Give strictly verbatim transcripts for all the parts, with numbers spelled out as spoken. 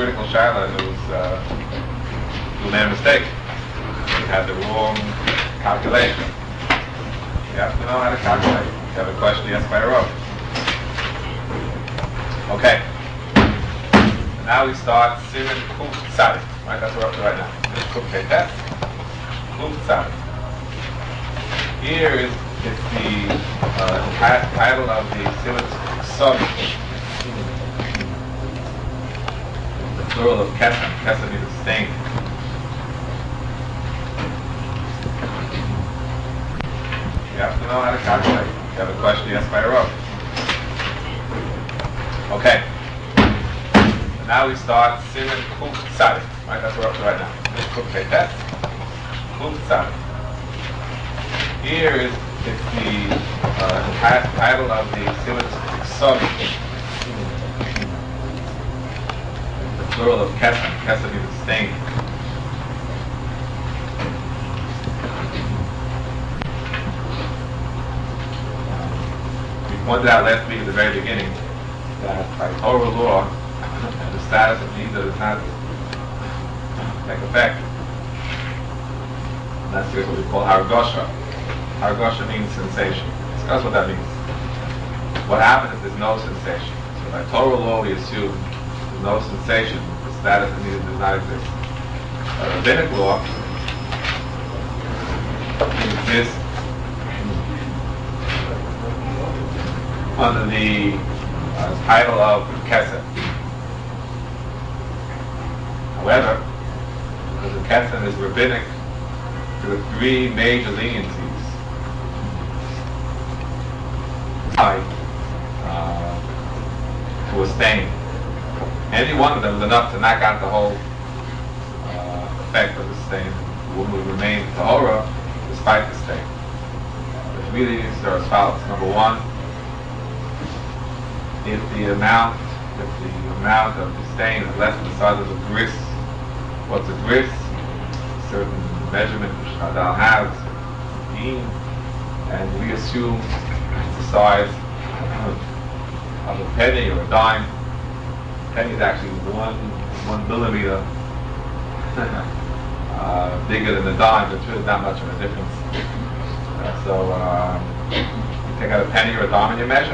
critical shaila, and it was uh, you made a mistake. You had the wrong calculation. You have to know how to calculate. If you have a question, you ask by row. Okay. Now we start Siman Kuf Tzadik. Right, that's what we're up to right now. This is Kuf Teitet. Kuf Tzadik. Here is it's the uh, title of the Siman Ksav. The plural of Kesem. Kesem means a stain. You have to know how to calculate. If you have a question, you ask by row. Okay. So now we start Siman Kuf Tzadik. Right, that's what we're up to right now. This is Kuf Teitet. Kuf Tzadik. Here is it's the uh, title of the Siman Ksav. The plural of Kesem. Kesem means a stain. We pointed out last week at the very beginning that by Torah law, the status of Nida does not take effect. And that's what we call Hargosha. Hargosha means sensation. Discuss what that means. What happens if there's no sensation? So by Torah law, we assume there's no sensation, the status of Nida does not exist. By rabbinic law, it exists under the uh, title of Kesem. However, because the Kesem is rabbinic, there are three major leniencies. Uh, to a stain. Any one of them is enough to knock out the whole uh, effect of the stain. The woman will remain tahora despite the stain. The three leniencies are as follows. Number one, if the amount, if the amount of the stain is less than the size of the bris. What's a bris? A certain measurement which Chazal has, and we assume it's the size of a penny or a dime. A penny is actually one one millimeter uh, bigger than a dime, but there's not much of a difference. Uh, so uh, you take out a penny or a dime and you measure.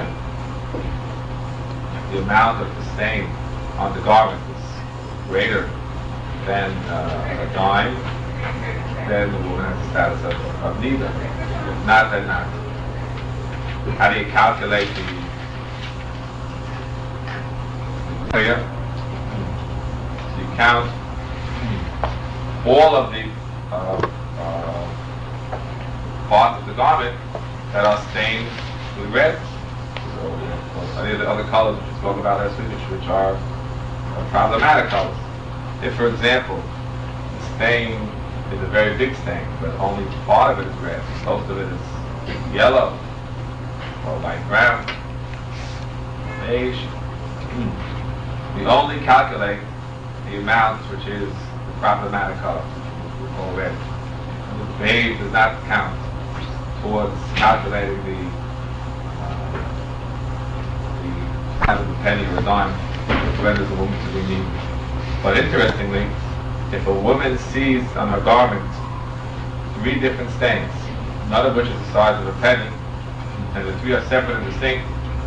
The amount of the stain on the garment is greater than uh, a dime, then the woman has the status of, of Nida. If not, then not. How do you calculate the area? So you count all of the uh, uh, parts of the garment that are stained with red. So, uh, any of the other colors which we spoke about last week, which, which are uh, problematic colors. If, for example, the stain is a very big stain, but only part of it is red, most of it is yellow, or light brown, beige, we only calculate the amount which is the problematic color, or red. The beige does not count towards calculating the of a penny or a dime, which renders a woman to be neat. But interestingly, if a woman sees on her garment three different stains, none of which is the size of a penny, and the three are separate and distinct,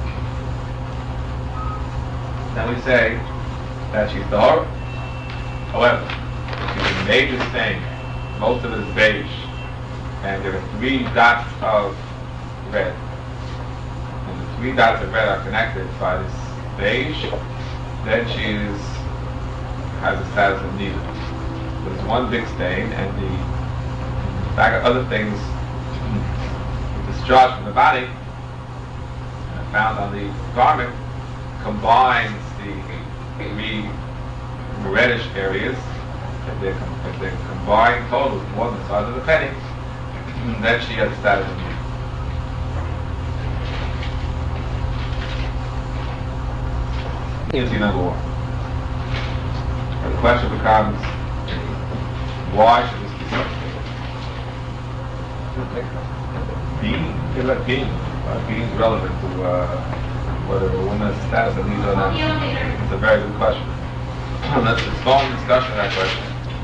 then we say that she's tahora. However, if she's a major stain, most of it is beige, and there are three dots of red, three dots of red are connected by this beige, then she is, has the status of Nida. So it's one big stain, and the fact of other things discharged from the body uh, found on the garment combines the three reddish areas. If they're, if they're combined total with more than the size of the penny, then she has the status of Nida. Is number one. And the question becomes, why should this be so? Being, feel like being, uh, being is relevant to uh, whether a woman has status of Nida or not. It's a very good question. let's expand the discussion of that question.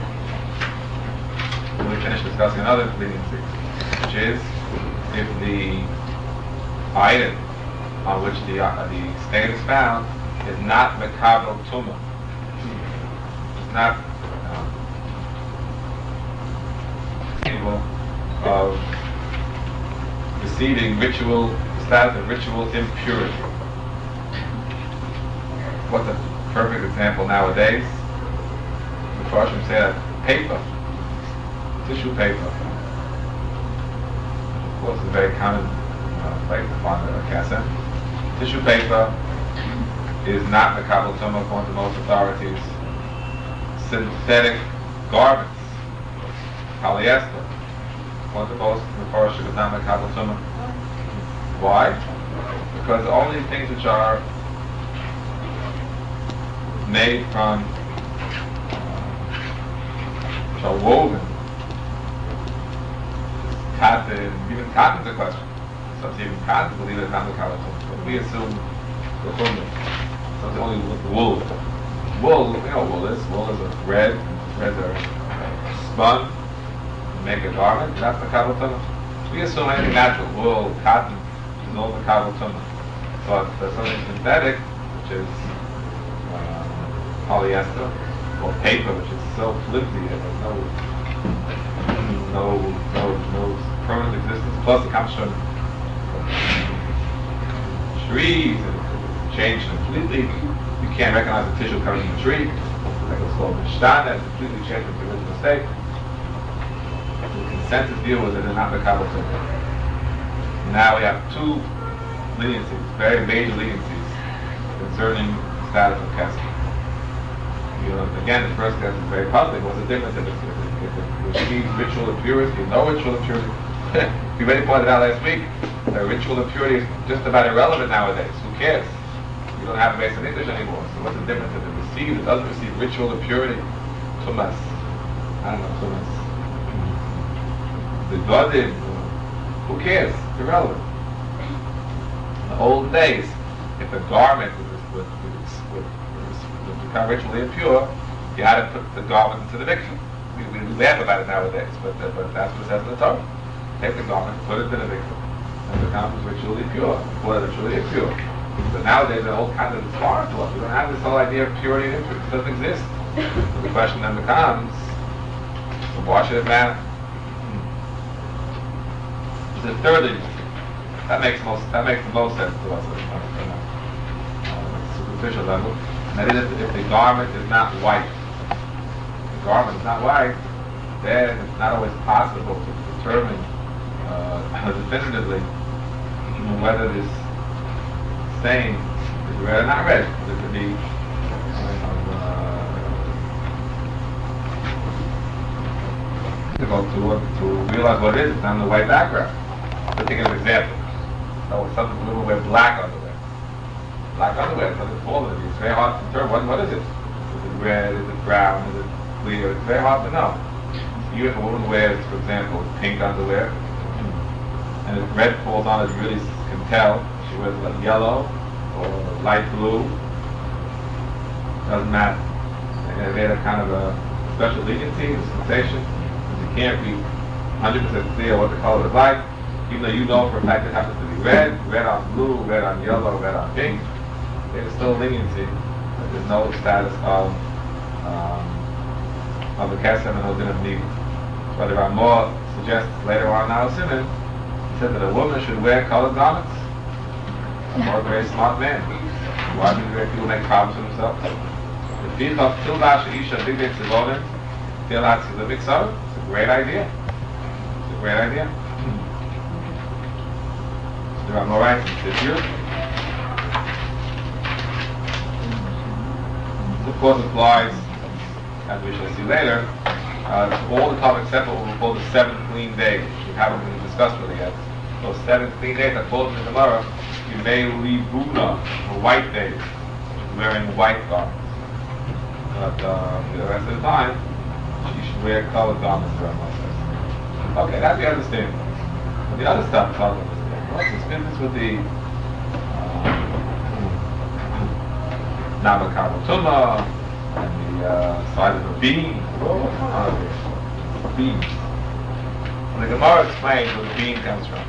When we finish discussing another leniency, which is if the item on which the uh, the stain is found is not mekabel tumah, it's not uh, capable of receiving ritual, the status of ritual impurity. What's a perfect example nowadays? The Farshim say that paper, tissue paper, of course, is a very common uh, place to find a kasem. Tissue paper is not mekabel tumah according to most authorities. Synthetic garments, polyester, according to most Farshim is not mekabel tumah. Why? Because only things which are made from, uh, which are woven, cotton, even cotton's a question. Some say even cotton believe it's not mekabel tumah, but we assume the chumrah. Something only with the wool. Wool, you know wool is. Wool is a thread. Threads are spun to make a garment. That's mekabel tumah. We assume anything natural, wool, cotton, is all mekabel tumah. So if there's something synthetic, which is polyester or paper, which is so flimsy that there's no, no, no, no permanent existence. Plus, it comes from trees and it's changed completely. You can't recognize the tissue coming from the tree. Like it's called Mishnah, that's completely changed from the original state. The consensus view was that it's not the mekabel tumah. Now we have two leniencies, very major leniencies concerning the status of kasem. You know, again, the first test is very puzzling. What's the difference if it, if it receives ritual impurity, no ritual impurity? We already pointed out last week that ritual impurity is just about irrelevant nowadays. Who cares? You don't have a base in English anymore. So what's the difference if it receives, it doesn't receive ritual impurity? Tumas. I don't know, tumas. The Godim, who cares? It's irrelevant. In the olden days, if a garment was, was, was, was become ritually impure, you had to put the garment into the mikveh. We, we, we laugh about it nowadays, but, uh, but that's what it says in the Torah. Take the garment, put it in the mikveh, and it becomes ritually impure. Before it's ritually impure. But nowadays, the whole concept is foreign to us. We don't have this whole idea of purity and impurity. It doesn't exist. So the question then becomes, so why should it matter? The third thing, that makes most that makes the most sense to us on a superficial level. And that is if the garment is not white. If the garment is not white, then it's not always possible to determine uh, definitively whether this stain is red or not red. It could be uh, difficult to, to realize what it is. It's on the white background. Let's take an example. So some people wear black underwear. Black underwear, because it's all of it. It's very hard to determine what, what is it. Is it red? Is it brown? Is it clear? It's very hard to know. Even if a woman wears, for example, pink underwear, and if red falls on, it really can tell. She wears like yellow or light blue. Doesn't matter. And they had a kind of a special leniency, a sensation. You can't be one hundred percent clear what the color is like. Even though you know for a fact it happens to be red, red on blue, red on yellow, red on pink, there's still leniency. But there's no status of um, of the kasem and no din of need. But the Ramah suggests later on now, Simon, he said that a woman should wear colored garments. A more very smart man. Why do very people make problems for themselves? The field of Tilbash Isha Big Big Sivonim, Tilat Silivik Sar, it's a great idea. It's a great idea. There are more rights in this year. This of course applies, as we shall see later, uh, to all the topics except what we call the seven clean days, which we haven't been discussed really yet. Those seven clean days are called in the Gemara, you may leave Buna, or white days, wearing white garments. But uh, for the rest of the time, she should wear colored garments for her. Okay, that we understand. But the other stuff, I don't understand. What's this business with the Nava Kabbalah Tumah and the the uh, size of a bean. Oh, what's going on over here? Beans. And the Gemara explains where the bean comes from.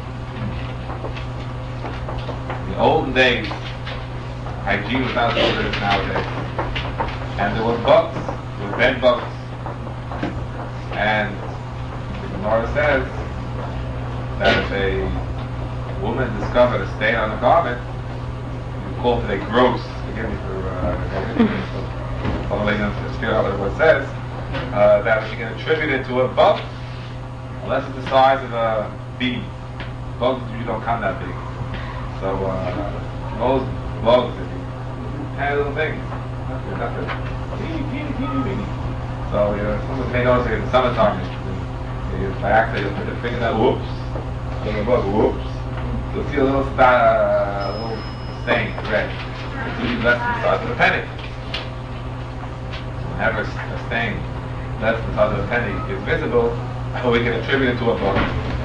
In the olden days, hygiene was not as good as it is nowadays. And there were bugs, there were bed bugs. And the Gemara says that if a woman discovered a stain on a garment, you call today gross. Forgive me for uh, following them to figure out what it says. Uh, that she can attribute it to a bug, unless it's the size of a bean. Bugs usually don't come that big. So uh, most bugs, tiny little things. Nothing, nothing. Teeny, teeny, teeny, teeny. So you know, someone may notice it in the summertime. You, by accident, you'll put your finger down. Whoops. Little bug. Whoops. You'll see a little star, uh, little stain, red. It's usually less than the size of a penny. Whenever a stain less than the size of a penny is visible, we can attribute it to a bug.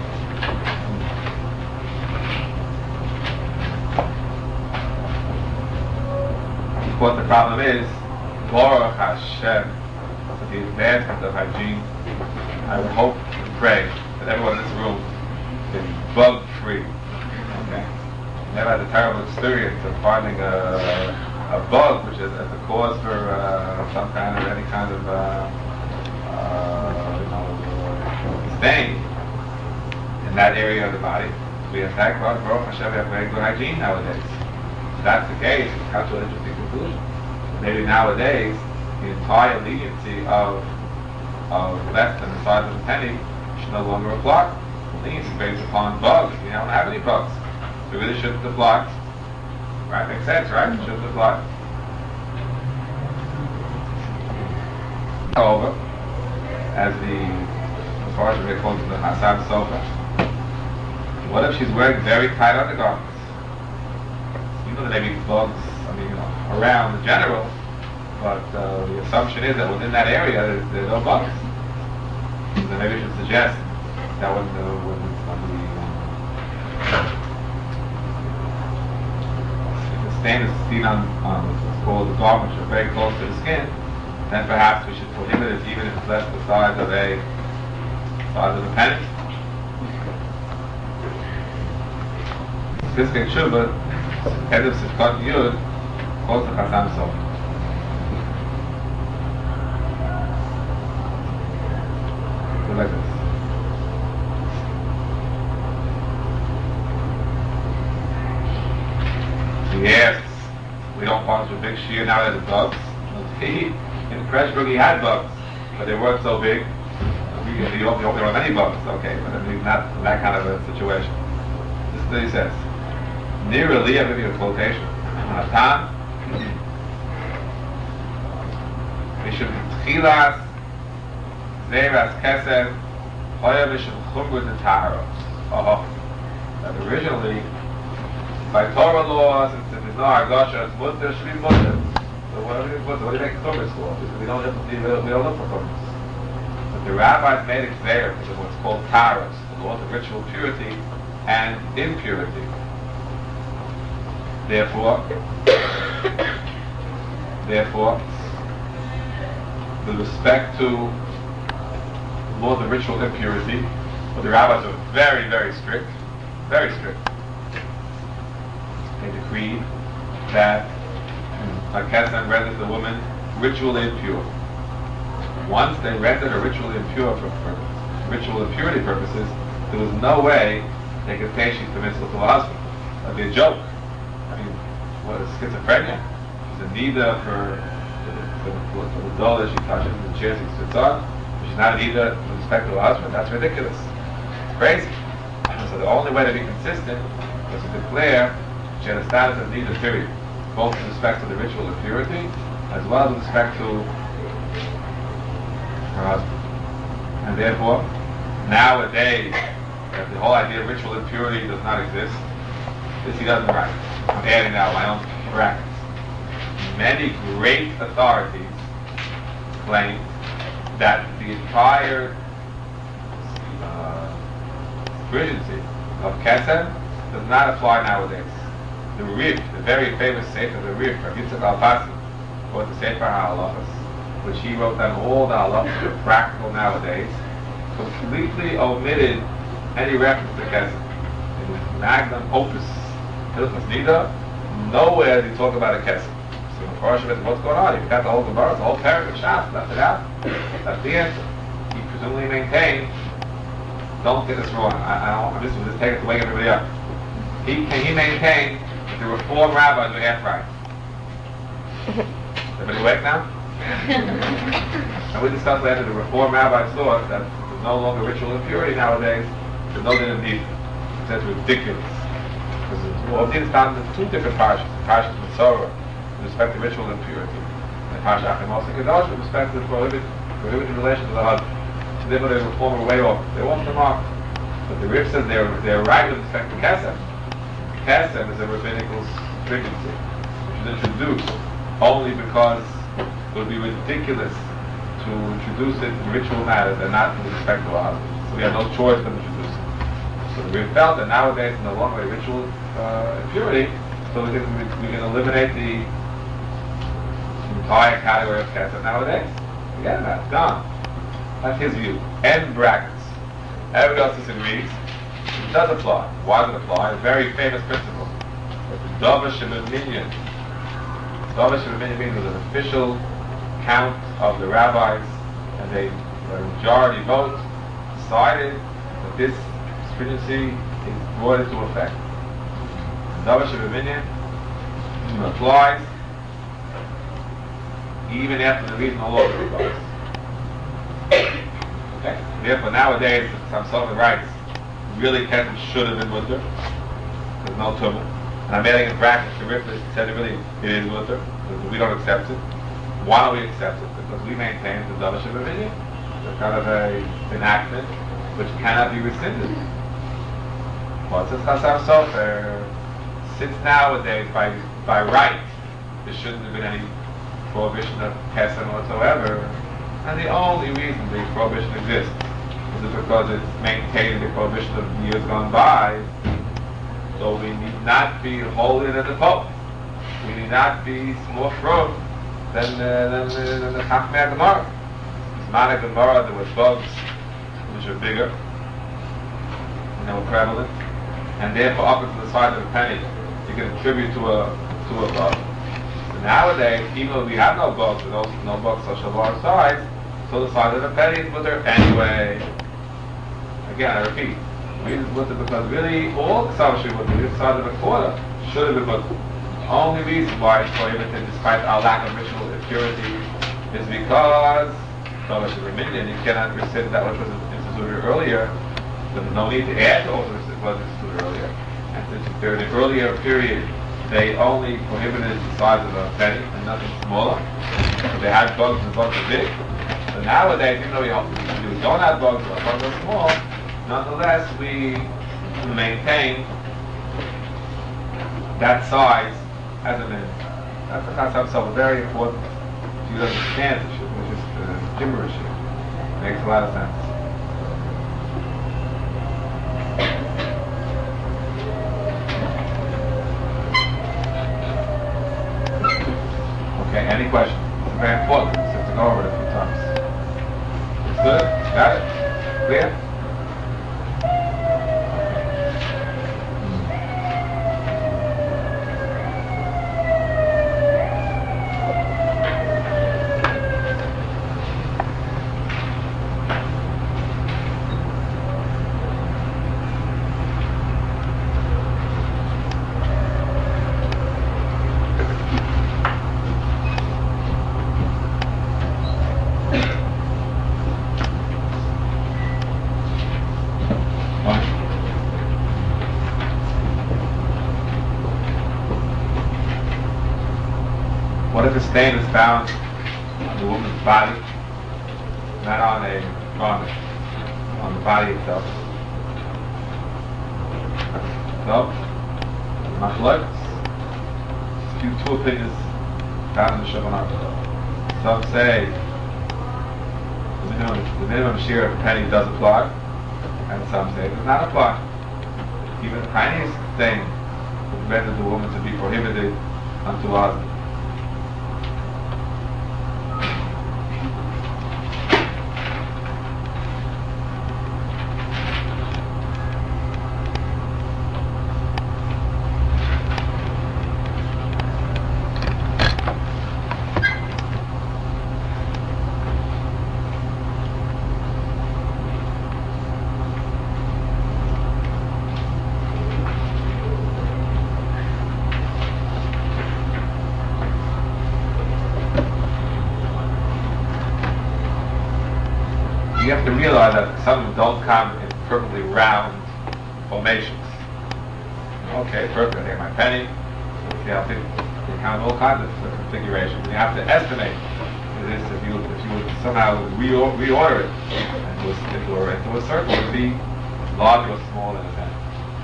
What the problem is, Baruch Hashem, with the advancement of hygiene, I would hope and pray that everyone in this room is bug free. Okay? Never had a terrible experience of finding a, a bug which is as a cause for uh, some kind of any kind of uh, uh, you know, stain in that area of the body. We have thank God, Baruch Hashem, we have very good hygiene nowadays. If that's the case, we come to an interesting conclusion. Maybe nowadays, the entire leniency of of less than the size of a penny should no longer apply. Leniency is based upon bugs. We don't have any bugs. So we really shouldn't apply. Right? Makes sense, right? It shouldn't apply. However, as the as far as we're called the Hassan Sofa, what if she's wearing very tight undergarments? You know there may be bugs, I mean, you know, around in general, but uh, the assumption is that within that area there's, there's no bugs. So then maybe we should suggest that when the, when the, when the, if the stain is seen on, on what's called the garment, which are very close to the skin, then perhaps we should prohibit it even if it's less the size of a size of a penny. Fiskin Shubba, head of Sifkat Yud, calls the Chasam Sof. So like this. He asks, we don't want a big shear now that the bugs. In Pressburg he had bugs, but they weren't so big. We hope, we hope there were many bugs, okay, but I mean not that kind of a situation. This is what he says. Near Aliyah, maybe a quotation. Natan, Mishum Tchilas, Zeras Kesed, Hoya Mishum Chumrut the Tahara. Oh, that originally, by Torah laws, and since there's no Argosha, it's Mutter, it should be Mutter. So what do you, what do you make Chumrus for? Because we don't, we don't, we don't look for Chumrus. But the rabbis made it clear because of what's called Taharos, the laws of ritual purity and impurity. Therefore, therefore, with respect to laws of ritual impurity, well, the rabbis are very, very strict, very strict. They decreed that a Kesem renders the woman ritually impure. Once they rendered her ritually impure for, for ritual impurity purposes, there was no way they could say she's permissible to her husband. That'd be a joke. I mean, what is schizophrenia? She's a nida for, for, for, for the doll that she touches and the chair she sits on. But she's not a nida with respect to her husband. That's ridiculous. It's crazy. So the only way to be consistent was to declare she had a status of nida, period. Both with respect to the ritual impurity, as well as with respect to her husband. And therefore, nowadays, that the whole idea of ritual impurity does not exist, this he doesn't write. I'm adding now my own brackets. Many great authorities claim that the entire uh, stringency of Kesem does not apply nowadays. The Rif, the very famous Sefer, the Rif, Rav Yitzchak Alpasi, wrote the Sefer HaHalachos, which he wrote down all the halachas that are practical nowadays, completely omitted any reference to Kesef. In his magnum opus, Hilchos Nida, nowhere did he talk about a Kesef. So the Parashah says, what's going on? You've got the whole Gemara, the whole paragraph, Shas, left it out. That's the answer. He presumably maintained, don't get this wrong, I, I don't, I'm just, just take it to wake everybody up. He, he maintained that the Reform rabbis were half right. Everybody awake now? And we discussed later the Reform rabbis thought that there's no longer ritual impurity nowadays, there's no din of need. That's ridiculous. Because well, it's found in two different parashas, the parashas of Mitzorah with respect to ritual impurity, and the parashas Achimos and Kedosh with respect to the prohibited, prohibited relation to the husband. So therefore the Reform are way off. They're off the mark. But the Rif says they're, they're right with respect to Kesef. Kesef is a rabbinical stringency, which is introduced only because it would be ridiculous to introduce it in ritual matters and not with respect to a husband. So we have no choice but to introduce it. So we felt that nowadays in the long way ritual uh, impurity, so we can, we can eliminate the entire category of Kesef nowadays. Forget about it, it's gone. That's his view. End brackets. Everybody else disagrees. It does apply. Why does it apply? A very famous principle. Dava Shebeminion. Dava Shebeminion means there's an official count of the rabbis, and they, a majority vote, decided that this stringency is brought into effect. Dava Shebeminion applies even after the reason no longer applies. Okay? Therefore, nowadays, some Sullivan writes, really Kesef should have been mutter. There's no tumor. And I'm adding in brackets, the Rif said it really it is mutter, because we don't accept it. Why don't we accept it? Because we maintain the Dava Shebeminion. It's kind of a enactment which cannot be rescinded. Well, since Chasam Sofer, since nowadays, by by right, there shouldn't have been any prohibition of Kesef whatsoever. And the only reason the prohibition exists is because it's maintaining the prohibition of years gone by. So we need not be holier than the Pope. We need not be more from than uh, than, uh, than the Chachmei Gemara. It's not a Gemara. There were bugs which are bigger and they were prevalent, and therefore up into the size of a penny, you can attribute to a to a bug. Nowadays, even though we have no bugs, and also no bugs such of our size, so the size of the penny is mutter anyway. Again, I repeat, we is mutter because really all the size should be the size of a quarter should have been mutter. The only reason why it's prohibited, despite our lack of ritual impurity, is because Dava Shebeminion, you cannot rescind that which was instituted earlier. There's no need to add to what was instituted earlier. And since during the earlier period, they only prohibited the size of a penny and nothing smaller. So they had bugs and bugs are big. But nowadays, even though we don't have bugs or bugs are small, nonetheless we maintain that size as a minimum. That's the concept, so very important. If you understand it, it's just uh, gibberish. It makes a lot of sense. Okay, any questions? It's very important, so to go over it a few times. It's good? Got it? Clear? What if a stain is found on the woman's body, not on a garment, on the body itself? No? Not like a few two opinions found in the Shulchan Aruch. Some say the minimum, the minimum share of a penny does apply, and some say it does not apply. Even the tiniest thing would render the woman to be prohibited unto us. have to realize that some of them don't come in perfectly round formations. Okay, perfect. I get my penny. See how things they count all kinds of configurations. You have to estimate this if you if you would somehow reor- reorder it into a, into, a, into a circle, it would be larger or smaller than a penny.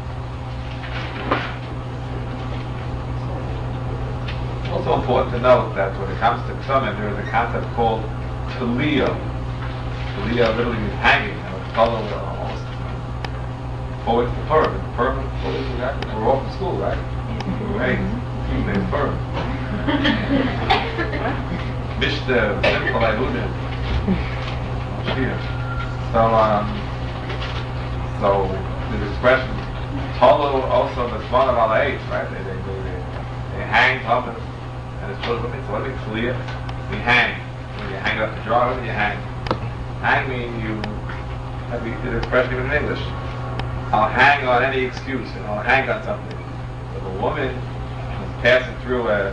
It's also important to note that when it comes to Ksumim, there is a concept called Taliyah. Taliyah literally means hanging, and it's color almost forward to Purim. It's Purim, exactly. We're all from school, right? Right. It's Purim. Mishta, simple, I So, um, so the expression Tolo also the Svan of Allah H, right? They, they, they, they, they hang Tobin, and it's supposed to be, so what do we clear? We hang. When you hang up the drawer, what do you hang? Hang means you, have we did expression even in English. I'll hang on any excuse, and I'll hang on something. If a woman is passing through a,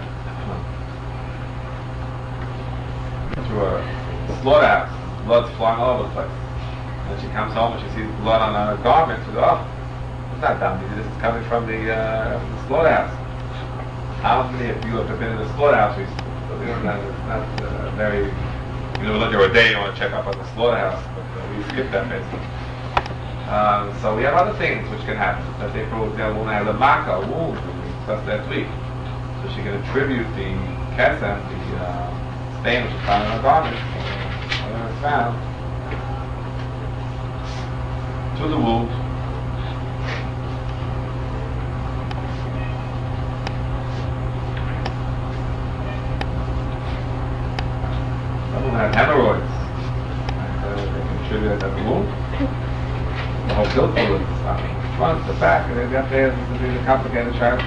through a slaughterhouse, blood's flying all over the place. And she comes home and she sees blood on her garment. She goes, oh, it's not done. This is coming from the, uh, the slaughterhouse. How many of you have been in the slaughterhouse recently? So you know, that it's not uh, very, you know, look at a day you want to check up on the slaughterhouse, but uh, we skip that basically. Um, so we have other things which can happen. That they prove the woman has a maka, a wound, we discussed that week. So she can attribute the kesem, the uh, stain which is found on her garment, whatever it's found, to the wound. Some of them have hemorrhoids. And, uh, they contribute to the wound. The whole pill full of stuff. Front, the back, and they got there to be the complicated chart.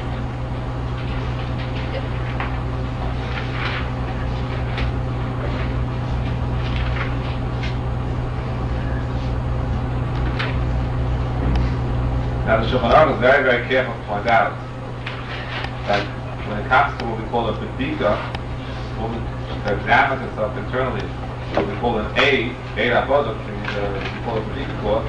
Now the Shulchan Aruch is very, very careful to point out that when it comes to what we call a bedika, a woman examines herself internally, what we call an aid, aid abodok, we call it a bedika cloth.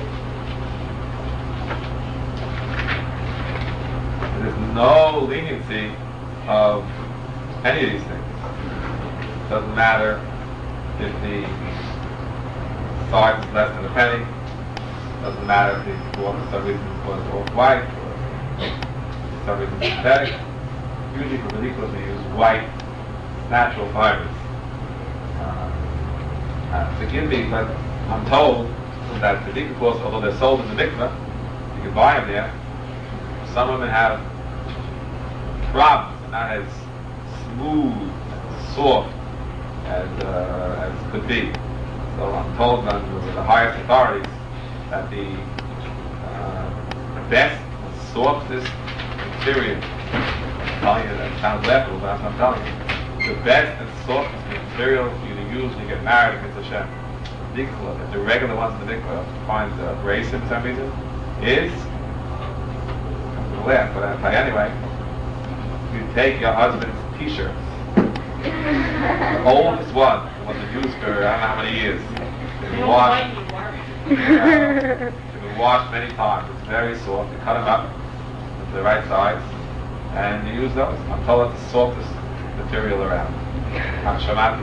There's no leniency of any of these things. It doesn't matter if the size is less than a penny. It doesn't matter if the cloth for some reason was off-white or for some reason synthetic. Usually for bedikos we use white, natural fibers. Uh, uh, forgive me, but I'm told that bedika cloths, although they're sold in the mikveh, you can buy them there. Some women have problems, and not as smooth and soft as, uh, as could be. So I'm told by the highest authorities that the, uh, the best, the softest material, I'm telling you that sounds laughable, but that's what I'm telling you. The best and softest material for you to use when you get married against Hashem, if the regular ones in the mikveh find uh, abrasive for some reason, is laugh, but I'll tell you anyway. You take your husband's t-shirt, the oldest one, the one that's used for I don't know how many years. They've been washed. Uh, they've been washed many times. It's very soft. You cut them up to the right size, and you use those. I'm told it's the softest material around. I'm shamati.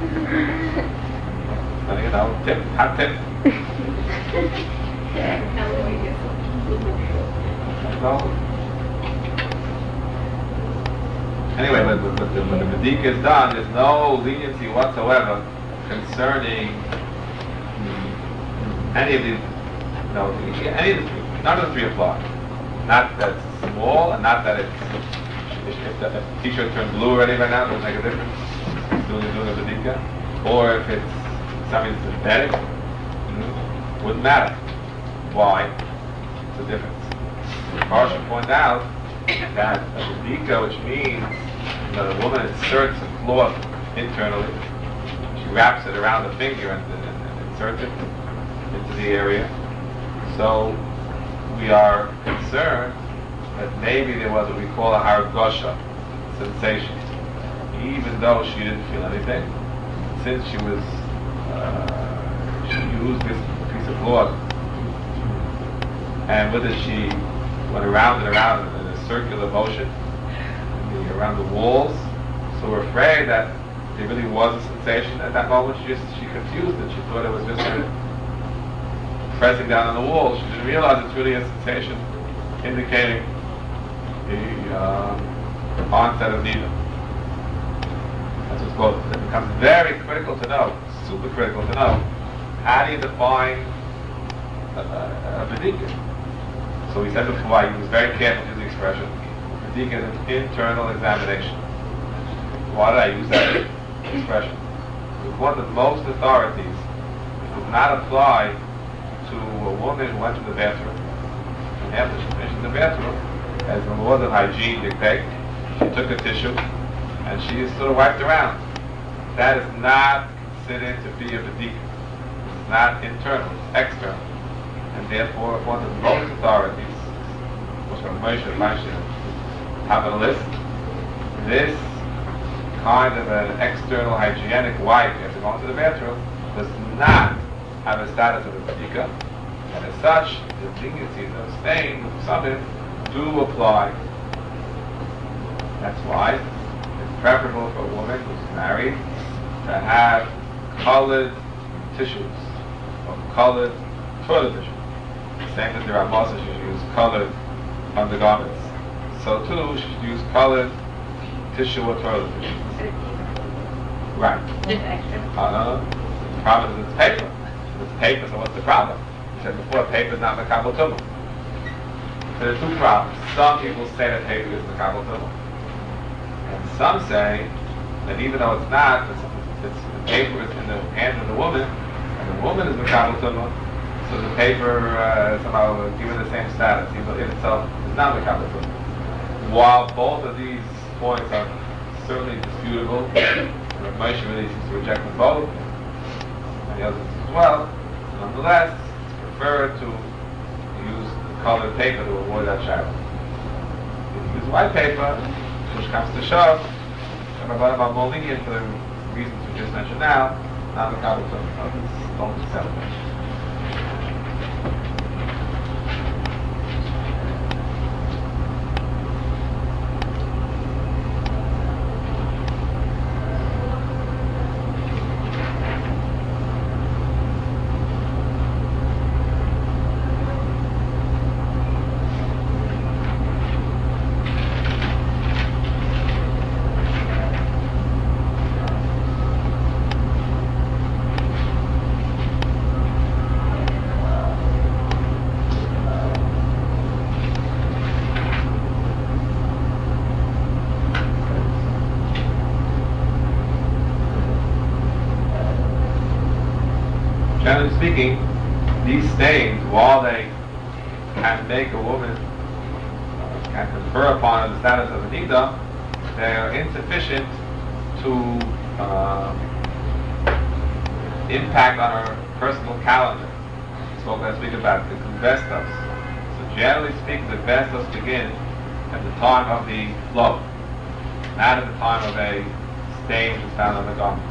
Letting you know, tip, hot tip. So, anyway, but, but, but when the bedika is done, there's no leniency whatsoever concerning any of these, no, any of the, none of the three apply. Not that it's small, and not that it's, if the, if the t-shirt turned blue already by now, it doesn't make a difference. It's doing, doing a bedika. Or if it's something synthetic, mm, wouldn't matter. Why? It's a difference. Marsha pointed out that a bedika, which means that a woman inserts a cloth internally, she wraps it around the finger and, and, and inserts it into the area. So we are concerned that maybe there was what we call a hargosha, sensation, even though she didn't feel anything, since she was uh, she used this flawed. And with it, she went around and around in a circular motion the, around the walls. So we're afraid that it really was a sensation at that moment. She just she confused it. She thought it was just a pressing down on the wall. She didn't realize it's really a sensation indicating the uh, onset of nida. That's what's called. It becomes very critical to know, super critical to know, how do you define a, a, a bedika? So we said before, I was very careful to use the expression, bedika is an internal examination. Why did I use that expression? Because one of the most authorities does not apply to a woman who went to the bathroom, and after she finished in the bathroom, as the laws of hygiene dictate, she took a tissue and she sort of wiped around. That is not considered to be a bedika. It's not internal, it's external. And therefore, one of the most authorities, which are Moshe Moshe, have on the list, this kind of an external hygienic wipe after going to the bathroom does not have a status of a bedika, and as such, the dignities of stain, of summit, do apply. That's why it's preferable for a woman who's married to have colored tissues, or colored toilet tissue. Same as the Ramasa, she should use colored undergarments. So too, she should use colored tissue or toilet tissue. Right. Uh, no, no. The problem is it's paper. It's paper, so what's the problem? You said before, paper is not Makabel Tumah. So there are two problems. Some people say that paper is Makabel Tumah. And some say that even though it's not, it's, it's, the paper is in the hands of the woman, and the woman is Makabel Tumah, so the paper uh, somehow given the same status, even though in itself is not Makabel Tumah. While both of these points are certainly disputable, and Moshe really seems to reject them both, and the others as well, nonetheless, it's preferred to use the colored paper to avoid that shadow. If you use white paper, which comes to show, about more lenient for the reasons we just mentioned now, not Makabel Tumah. Don't accept it. Generally speaking, these stains, while they can make a woman, uh, can confer upon her the status of a nida, they are insufficient to uh, impact on her personal calendar. We spoke last week about the vestos. So generally speaking, the vestos begin at the time of the flow, not at the time of a stain that's found on the garment.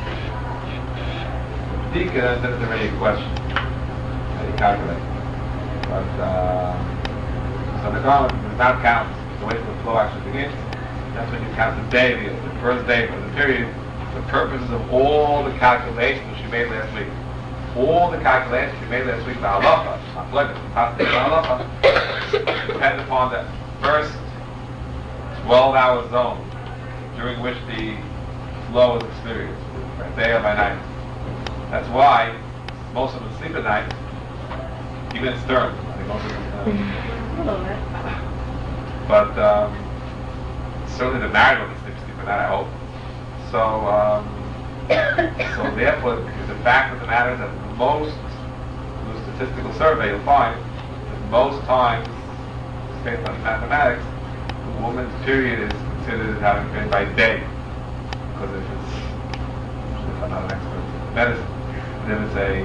Bedika, that's already a question. How do you calculate? But uh, so the garment does not count the way the flow actually begins. That's when you count the day, the, the first day for the period. The purposes of all the calculations she made last week, all the calculations she made last week, the halacha, not like the halacha, depend upon the first twelve-hour zone during which the flow is experienced, by day or by night. That's why most of them sleep at night, even in Stern. I think most of them, uh, but um, certainly the married women sleep, sleep at night, I hope. So, um, so therefore, the fact of the matter is that most, through a statistical survey, you'll find that most times, based on mathematics, the woman's period is considered as having been by day. Because if it's, if I'm not an expert in medicine, if it's a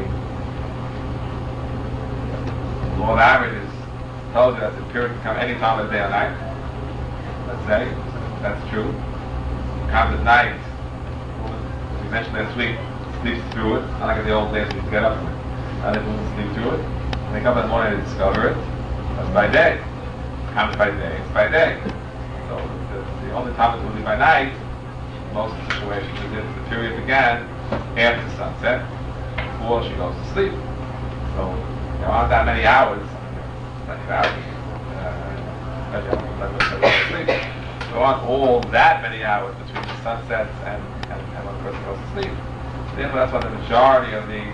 law of averages, tells you that the period can come any time of the day or night. Let's say, that's true. It comes at night, as we mentioned last week, sleeps through it. Not like in the old days we used to get up from it. and they will sleep through it. When they come in the morning, they discover it. That's by day. It comes by day. It's by day. So the, the only time it will be by night, in most situations, is if the period began after sunset, before she goes to sleep. So there aren't that many hours. Like hours. Uh, that you have to sleep. There aren't all that many hours between the sunsets and, and, and when the person goes to sleep. Therefore, that's why the majority of the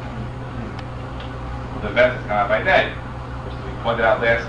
the events come out by day, which we pointed out last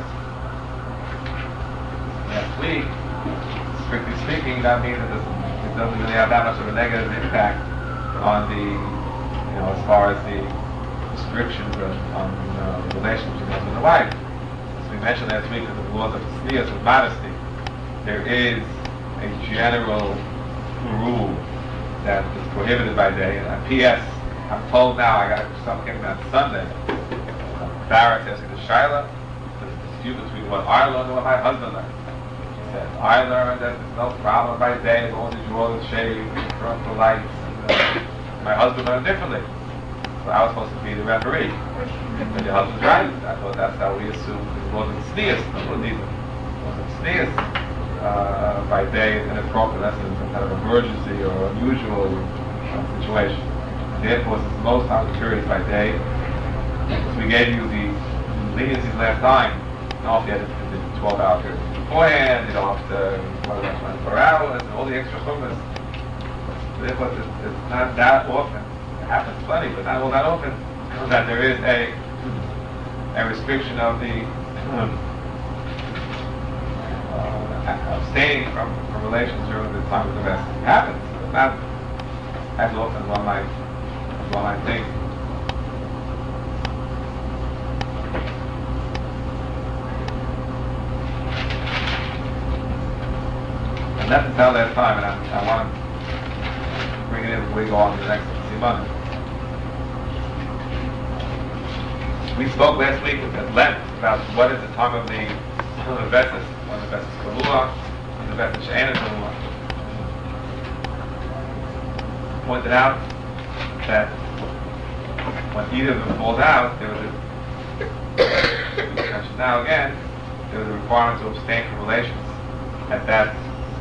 last week. Strictly speaking, that means that this, it doesn't really have that much of a negative impact on the, you know, as far as the restrictions of, on uh, the relationship between husband and wife. As we mentioned last week, in the laws of tznius, of modesty, there is a general rule that is prohibited by day. And P S I'm told now I got to stop getting on Sunday. Barrett asking the Shaila, the dispute between what I learned and what my husband learned. He said, I learned that there's no problem by day as long as you draw the shade, turn off the lights. And, uh, my husband learned differently. So I was supposed to be the referee. But your husband's right. I thought that's how we assumed it wasn't tznius. It wasn't tznius uh, by day in a proper lesson, some kind of emergency or unusual uh, situation. Therefore, since most times the period is by day, so we gave you the leniencies last time. You don't have to get the twelve hour period beforehand, you don't have to what about twenty-four hours, and all the extra chumras. Therefore, it's, it's not that often. It happens plenty, but not all that often, that there is a a restriction of the um, uh, abstaining from, from relations during the time of the rest. It happens, but not as often as one might, as one might think. That's the tell last time, and I, I want to bring it in before we go on to the next Simon. We spoke last week at length about what is the time of the Vesis, when the Vesis Kalua, and the Vesis She'ena Kalua. Pointed out that when either of them falls out, there was a, now again, there was a requirement to abstain from relations at that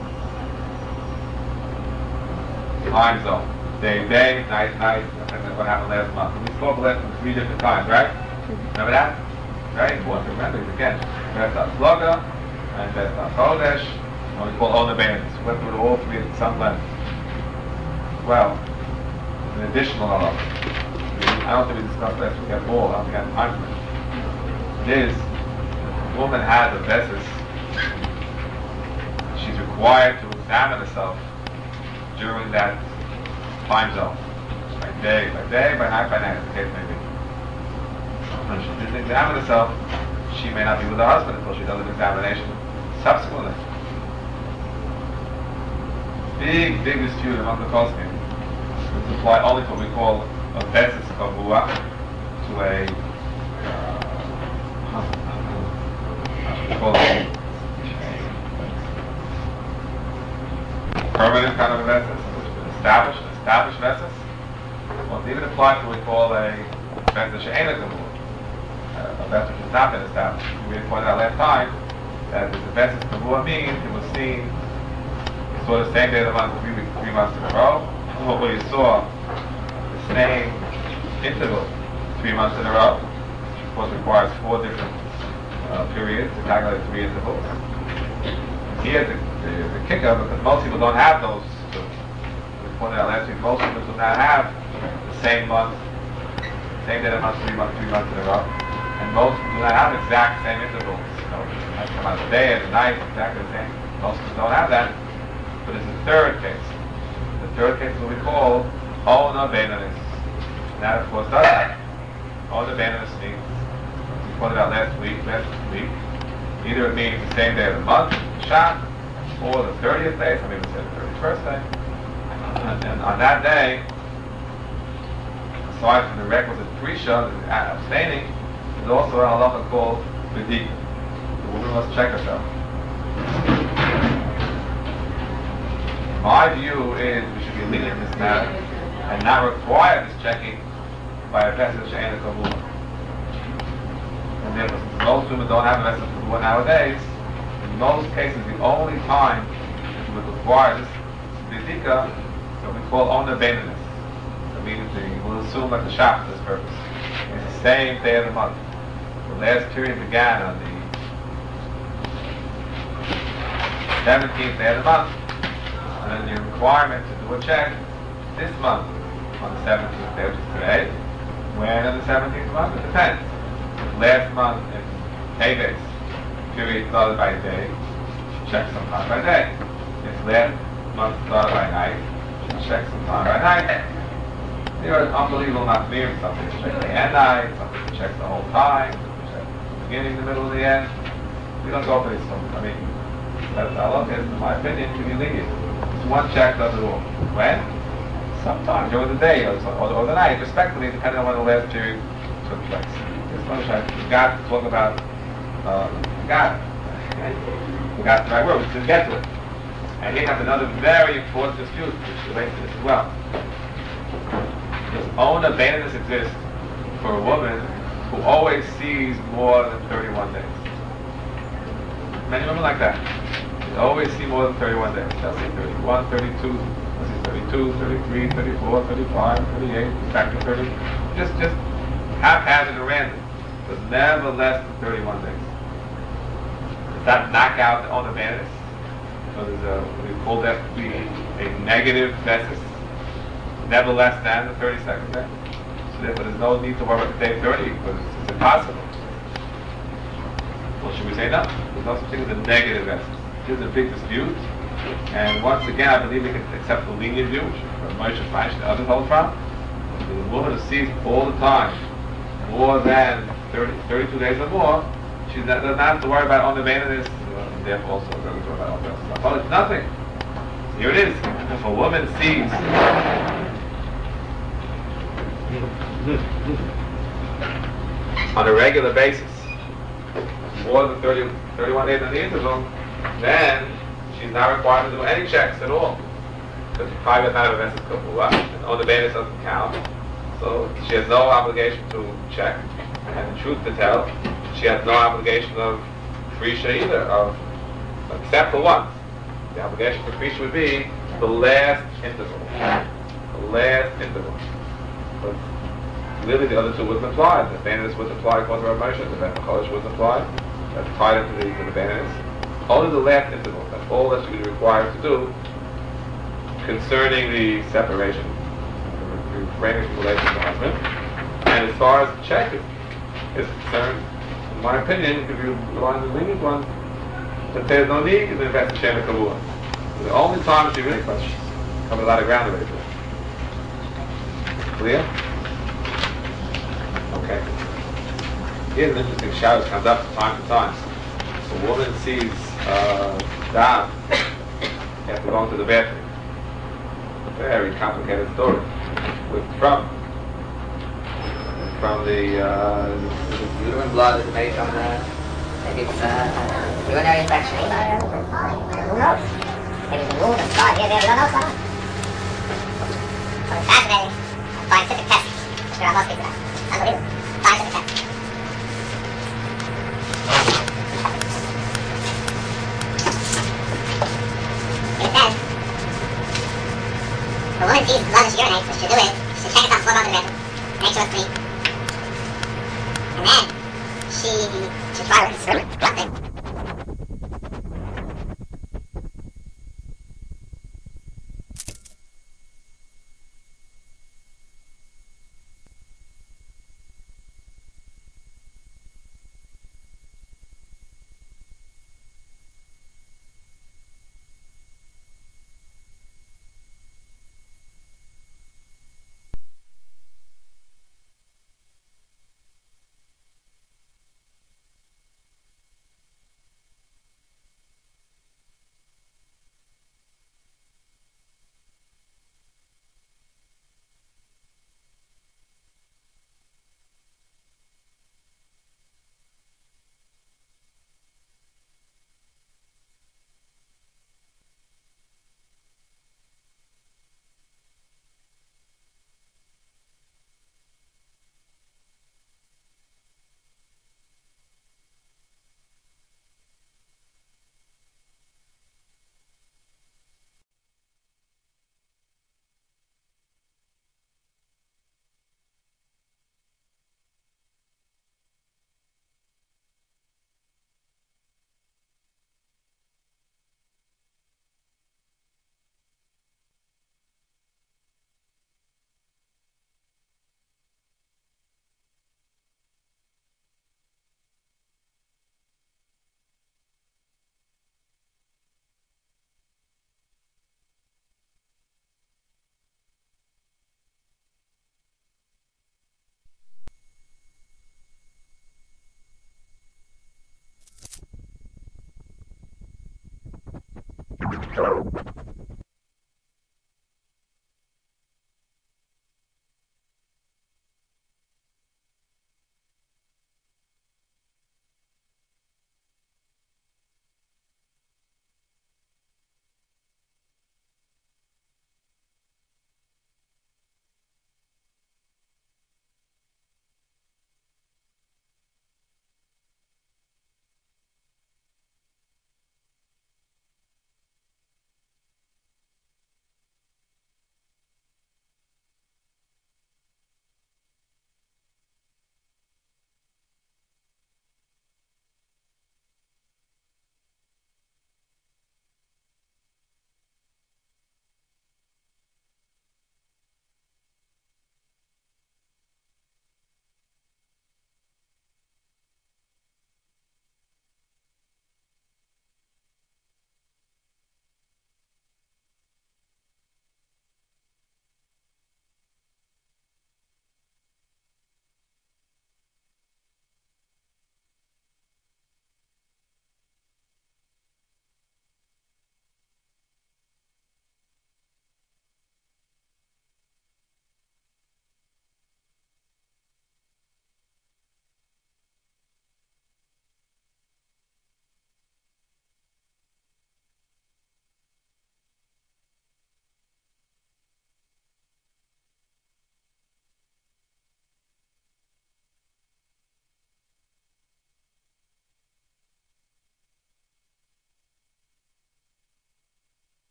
time zone. Day, day, night, night. And that's what happened last month. And we spoke last month three different times, right? Remember that? Very important to remember it again. Best Sloga and Best Chodesh, what we call Ona Bandits. We went through all three at some length. Well, an additional halacha. I don't think we discussed last week at all. I don't think I have time for it. It is, if a woman has a Vesis, she's required to examine herself during that time zone. By day, by day, by night, by night, as the case may be. When she didn't examine herself, she may not be with her husband until she does an examination subsequently. Big, big dispute among the poskim. It's applied only to what we call a Vesis Kavua, to a uh, how should we call it? Permanent kind of a Vesis, established, established Vesis. Well, it even applies to what we call a Vesis She'ena Kavua, a Vesis which has not been established. We pointed out last time that the Vesis Kavua means it was seen, you saw the same day of the month three, weeks, three months in a row, or you saw the same interval three months in a row, which of course requires four different uh, periods to calculate three intervals. Here, the, the, the kicker, because most people don't have those two. We pointed out last week, most people do not have the same month, same day of the month, three months, three months in a row. And most do not have exact same intervals. You know, like come out the day and the night, exactly the same. Most people don't have that. But it's the third case. The third case is what we call Ona Beinanis. And that, of course, does happen. Ona Beinanis means, we pointed out last week, last week, either it means the same day of the month, Shah, or the thirtieth day, some even say the thirty-first day. And, and on that day, aside from the requisite Prisha, the abstaining, there's also a halacha called B'dika. The woman must check herself. My view is we should be lenient in this matter and not require this checking by a vessel she'ena kavua. And therefore, since most women don't have a vessel kavua nowadays, in most cases, the only time that you would require this bidika is what we call ona beninus. So meaning the, we'll assume like the shop for this purpose. It's the same day of the month. The last period began on the seventeenth day of the month, and then the requirement to do a check this month on the seventeenth day, which is today. When on the seventeenth month? It depends. If last month in Teves period started by day, check sometime by day. If last month started by night, check sometime by night. There are unbelievable not clear something to check the end night, something to check the whole time, check the beginning, the middle, and the end. We don't go for this stuff. I mean, that's how look at, in my opinion, to be lenient. It's one check does it all. When? Sometimes during the day or, or, or the night, respectively, depending on when the last period took place. This one check, we got to talk about, uh, we got it. We got the right word, we didn't get to it. And here comes another very important dispute which relates to this as well. Does ona beninus exist for a woman who always sees more than thirty-one days? Many women like that. They always see more than thirty-one days. They'll see thirty-one, thirty-two, they'll see thirty-two, thirty-three, thirty-four, thirty-five, thirty-eight, back to thirty. Just, just haphazard and random. But never less than thirty-one days. Does that knock out the ona beninus? So there's a, we call that to be a negative basis. Never less than the thirty-second day. So therefore there's no need to worry about the day thirty because it's, it's impossible. Well, should we say no? There's no such thing as a negative essence. There's a big dispute. And once again, I believe we can accept the lenient view, which Moshe Feinstein and others hold from. The woman who sees all the time more than thirty, thirty-two days or more, she does not have to worry about ona beninus, and therefore also doesn't worry about ona beninus. Oh, it's nothing. So here it is. If a woman sees on a regular basis more than thirty, thirty-one days in the interval, then she's not required to do any checks at all. Because she probably does not have a vessel kavua, and ona beninus doesn't count. So she has no obligation to check. And the truth to tell, she has no obligation of frisha either, of, except for one. The obligation for frisha would be the last interval. The last interval. But clearly the other two wouldn't apply. The beninus wouldn't apply according to our motion. The ben chodesh wouldn't apply. That's tied into the, to the beninus. Only the last interval. That's all that she would be required to do concerning the separation, the refraining from relation to the husband. And as far as the check is, is concerned, in my opinion, if you rely on the lenient one, that there's no need to invest in Shema Kavua. The only time she really questions, covered a lot of ground already. Clear? Okay. Here's an interesting shout that comes up from time to time. A woman sees uh, Dam after going to the bathroom. A very complicated story. With from from the uh, uterine blood is made from the maybe it's uh, urinary infection. Who knows? Maybe the wound and scar here, there, we don't know. So it's fascinating. Scientific test. There are most people that. Unbelievable. Scientific test. It says, the woman sees blood and she urinates, what she should do is, she should check herself before going to the bathroom, make sure it's clean. And then, she should try with something.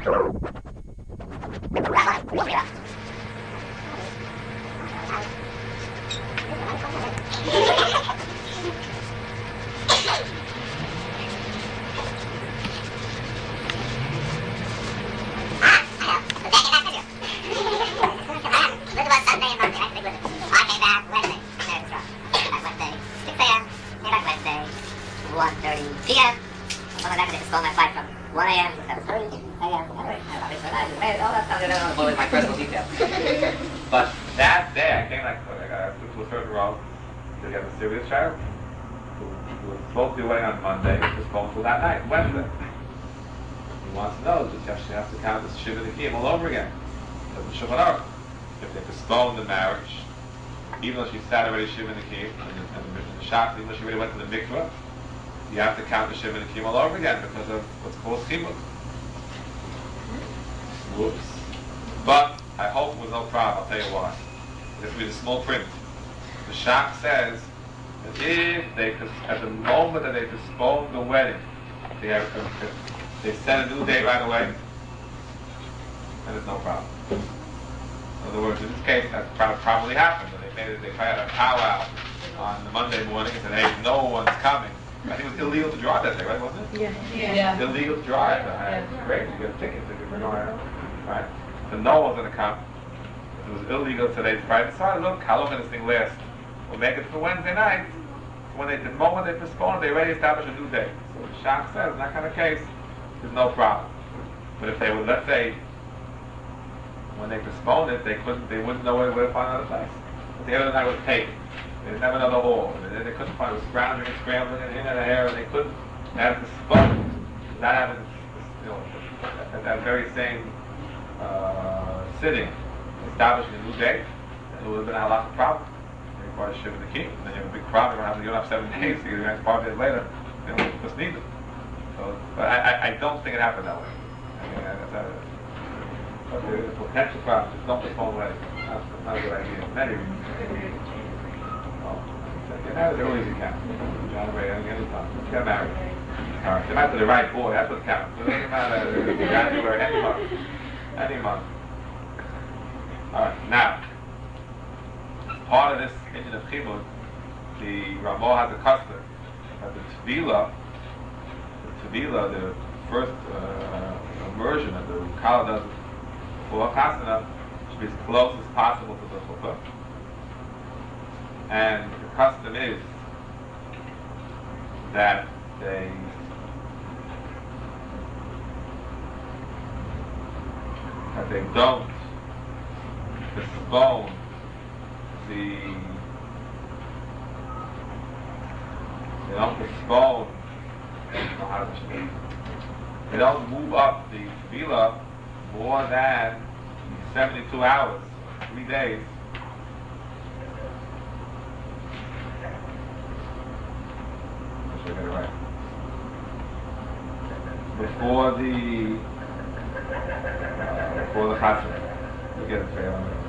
one thirty p m Something like that, because they stole my flight from one a m to seven thirty a m All that stuff, I don't know, my personal details. But that day, I came like, I got to a certain role to get a serious child who who was supposed to be away on Monday, was postponed till that night, Wednesday. He wants to know, does she actually have to count this Shiva Nikim all over again? Doesn't Shulchan Aruch. If they postpone the marriage, even though she sat already Shiva Nikim, and the, and the, the shop, even though she already went to the mikvah, you have to count the Shiva Nikim all over again because of what's called chibuk. Whoops. But I hope it was no problem. I'll tell you why. This will be the small print. The shop says that if they, at the moment that they postpone the wedding, they have, they set a new date right away, then there's no problem. In other words, in this case, that probably happened. They made it. They had a powwow on the Monday morning and said, "Hey, no one's coming." I think it was illegal to drive that day, right? Wasn't it? Yeah. Yeah. It's illegal to drive. Yeah. It's great. You get a ticket if you're going out, right? So no one's going to come. It was illegal today. Friday. So look, how long can this thing last? We'll make it for Wednesday night. When they, the moment they postpone it, they already establish a new date. So the Shach says, in that kind of case, there's no problem. But if they would, let's say, when they postponed it, they couldn't, they wouldn't know where, where to find another place. But the other night was taken. They didn't have another hall. They, they couldn't find it. It was scrounging and scrambling and in and air, and they couldn't. They had to postpone. That happened, you know, at that very same uh, sitting, establishing a new date, and it would have been a lot of problems. They required to ship in the key. Then you have a big problem. You don't have, you don't have seven days. You get the next five days later. They don't just need it. So, but I, I, I don't think it happened that way. I mean, that's a, but the potential problem is don't postpone the wedding. That's not a good idea. Many reasons. Get married as early as you can. January, any time. Get married. All right. Get married to the right boy. That's what counts. It doesn't matter if it's January, any month. Any month. All right. Now, part of this engine of chibuk, the Ramah has a custom that the tevilah, the tevilah, the first uh, immersion that the kala does before chasana, should be as close as possible to the chuppah. And the custom is that they that they don't postpone the they don't postpone they don't move up the tevilah more than seventy-two hours, three days. Get it right. Before the uh, before the chasana, you get it straight on.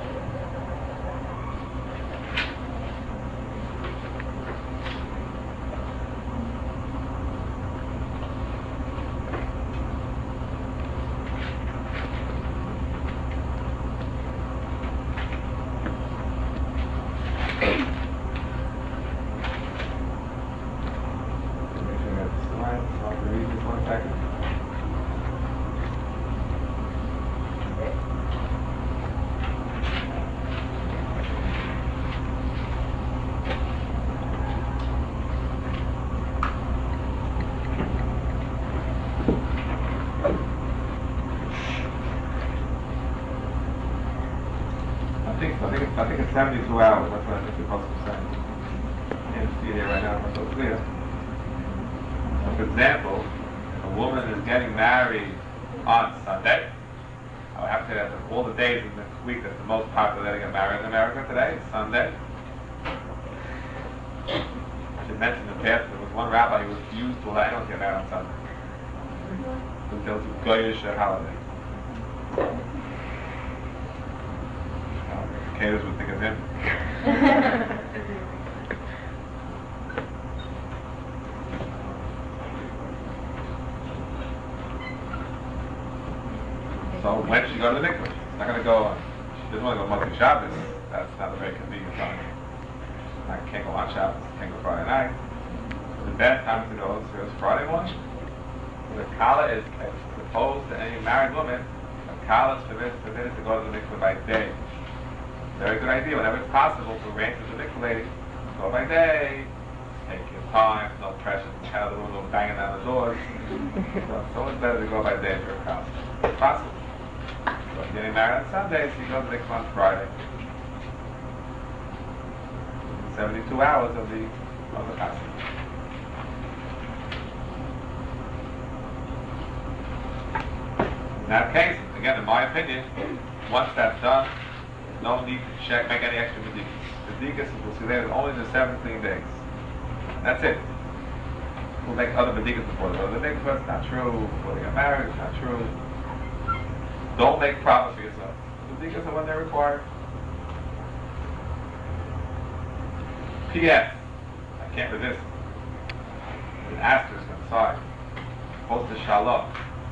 I think it's seventy-two hours. That's what I think the Pasuk is saying. I can't see it here right now. It's not so clear. So for example, if a woman is getting married on Sunday, I would have to say that all the days in the week that's the most popular to get married in America today is Sunday. I should mention in the past there was one rabbi who refused to allow anyone to get married on Sunday until it's a goyish holiday. Caterers would think of him. So when she go to the mikveh, she's not going to go, she doesn't want to go Motzei Shabbos. That's not a very convenient time. I can't go on Shabbos, can't go Friday night. So the best time to go is Friday morning. The kala is, as opposed to any married woman, a kala is permitted, permitted to go to the mikveh by day. Very good idea. Whenever it's possible to arrange with the mikveh lady, go by day. Take your time, no pressure from the out of the room, no banging down the doors. So it's so much better to go by day for a kala. It's possible. So if you're getting married on Sunday, so you go to the mikveh on Friday. seventy-two hours of the of the kala. In that case, again, in my opinion, once that's done, no need to check, make any extra bedikas. Bedikas, we'll see there, is only the seven clean days. That's it. We'll make other bedikas before they go to the mikveh. It's not true. Before they get married, it's not true. Don't make problems for yourself. Bedikas are when they're required. P S I can't resist. An asterisk on the side. Post to Shalom.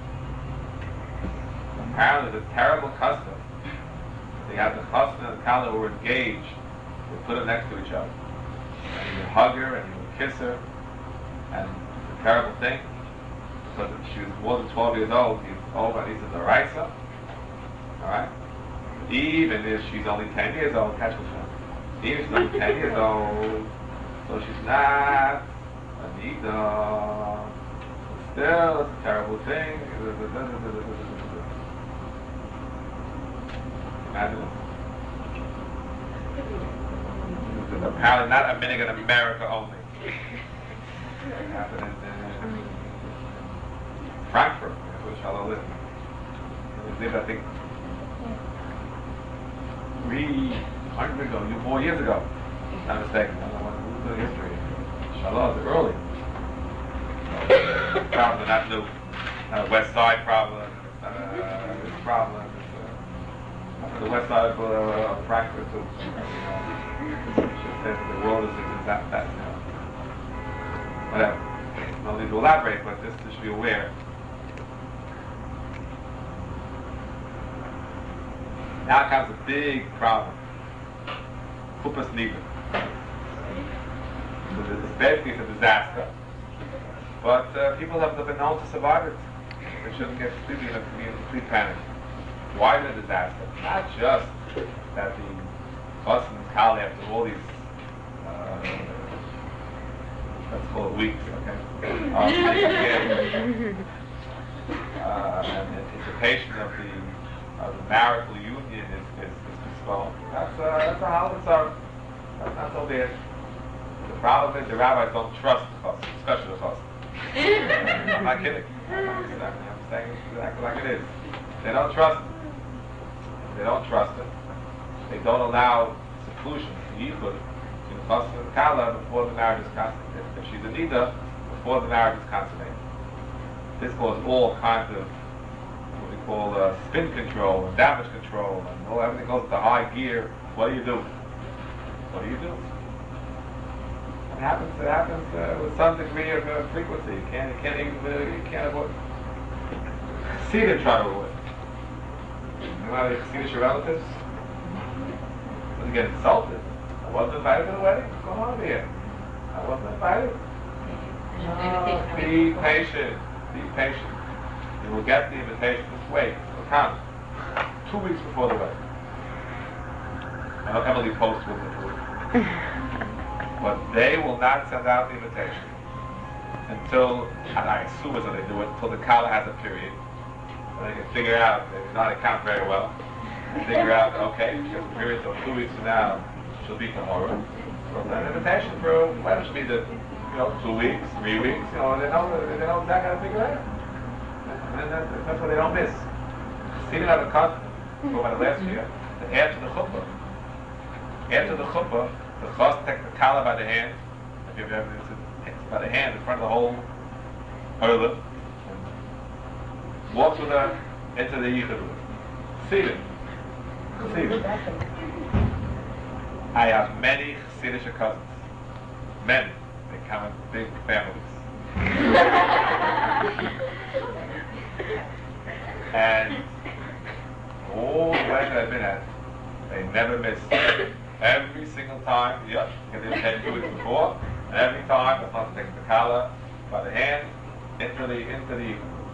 Apparently, there's a terrible custom. They have the chassan and the kala who were engaged. They put them next to each other. And you would hug her and you would kiss her. And it's a terrible thing. Because if she was more than twelve years old, he's over and he's in the raisa. Alright? Even if she's only ten years old, catch what's wrong. Even if she's only ten years old, so she's not a nida. Still, it's a terrible thing. Imagine it. Apparently not a minute in America only. It happened in uh, Frankfurt. That's where Shalom lived. He lived, I think, three hundred ago, four years ago. If I'm not mistaken. I don't know what the history. Shalom is early. So, problems are not new. Not a West Side problem. It's not a this problem. The west side of uh, Frankfurt too. She said the world is that that now. Whatever. No need to elaborate, but just to be aware. Now comes a big problem. Chuppahs nida. So it's basically a disaster. But uh, people have been known to survive it. They shouldn't get completely in a complete panic. Why the disaster? Not just that the chassan and kala after all these, uh, let's call it weeks, okay? Um, again, uh, and the anticipation of the of the marital union is, is, is postponed. That's, uh, that's a halacha. That's not so bad. The problem is the rabbis don't trust the chassan, especially the chassan. I'm not kidding. I'm saying it exactly like it is. They don't trust him. They don't trust him. They don't allow seclusion, yichud, in chassan and kala before the marriage is consummated. If she's a nida, before the marriage is consummated. This causes all kinds of what we call uh, spin control and damage control, and all everything goes into high gear. What do you do? What do you do? It happens. It happens uh, with some degree of uh, frequency. You can't. You can't even. Uh, you can't avoid. See them try to avoid. You know how they see your relatives? Doesn't get insulted. I wasn't invited to the wedding. What's going on over here? I wasn't invited. No, be patient. Be patient. You will get the invitation. Just wait. It'll come. Two weeks before the wedding. I know Emily Post will approve. But they will not send out the invitation until, and I assume is that they do it, until the kala has a period. They can figure out, they do not account very well, figure out, okay, she has a period, so two weeks from now, she'll be tomorrow. So then an invitation for when she'll be the, you know, two weeks, three weeks, you know, they know, they know exactly how to figure it out. And then that, that's what they don't miss. See it out of custom, go by the last year, to add to the chuppah. Add to the chuppah, the chassan takes the kala by the hand, if you have ever, takes by the hand in front of the whole hurler, walks with her into the yichud room. Seated. Seated. I have many Chassidish cousins. Many. They come in big families. And all the weddings I've been at, they never miss. Every single time, yeah, because they were ten two weeks before, and every time the husband takes the collar by the hand into the into the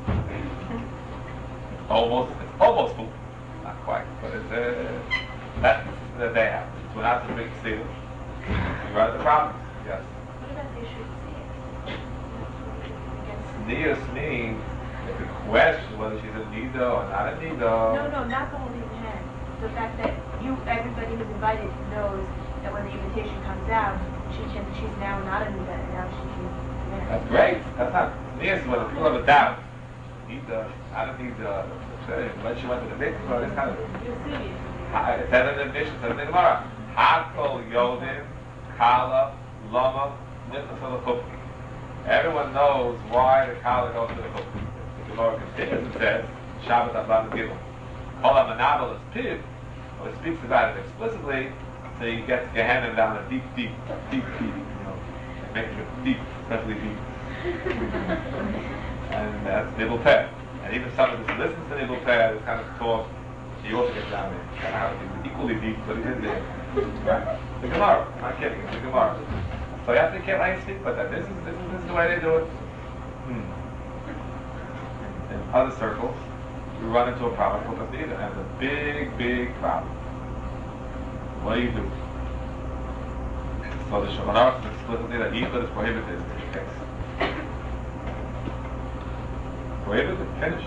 almost it's almost full, not quite, but it's uh, that's the day happens. So we're not the big seal. We run the problems. Yes. What about the issue of Niyas means if the question whether she's a nida or not a nida. No, no, not the holding the hand. The fact that you, everybody who's invited knows that when the invitation comes out, she can, she's now not a nida, and now she can. Yeah. That's great. That's not niyas when the people have a doubt. Nida, I don't need the. When she went to the mikvah, it's kind of. It says in the mission, it says in the Gemara, Hakol Yodim, Kala, Lama, Nichnas Al-Chupki. Everyone knows why the Kala goes to the Chupki. The Gemara continues and says, Shabbat Abban Gimel. Kol HaManabel is Piv, but it speaks about it explicitly, so you get Gehenna down a deep, deep, deep, deep, you know, making it deep, especially deep. And that's Nibble Peh. And even someone who listens to Nibble Peh, this kind of talk, he also gets down there. Kind of how it's equally deep, but it is there. Right? The Gemara. I'm not kidding. It's the Gemara. So you have to care how you speak about that. This is, this is, this is the way they do it. Hmm. In other circles, you run into a problem called Pasida, and it's a big, big problem. What do you do? So the Shulchan Aruch says explicitly that Yichud is prohibited in this case. Prohibited, finished.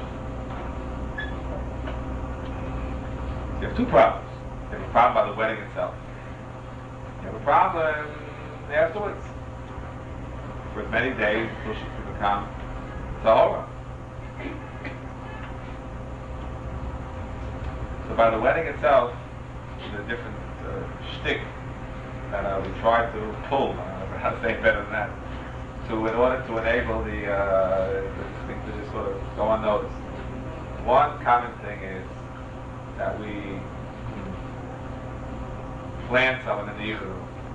You have two problems. You have a problem by the wedding itself. You have a problem afterwards. For as many days until she can become Tahora. So by the wedding itself, there's a different uh, shtick that uh, we try to pull, I don't know how to say it better than that, to, in order to enable the, uh, the thing to just sort of go unnoticed. One common thing is that we plan someone in the uterus.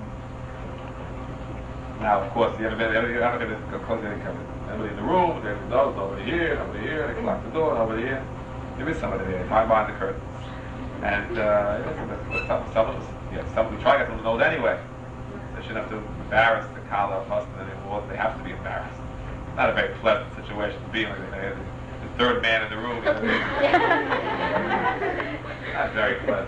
Now, of course, you haven't been, you're not going to go close any cover. Everybody in the room, there's those over here, over here, they lock the door, over here. There is somebody there, hide behind the curtains. And, uh, some, someone, yeah, someone, we try to get someone who knows anyway. They shouldn't have to embarrass the collar of husband anymore, they have to be embarrassed. Not a very pleasant situation to be in, like they the third man in the room. You know? Not very pleasant.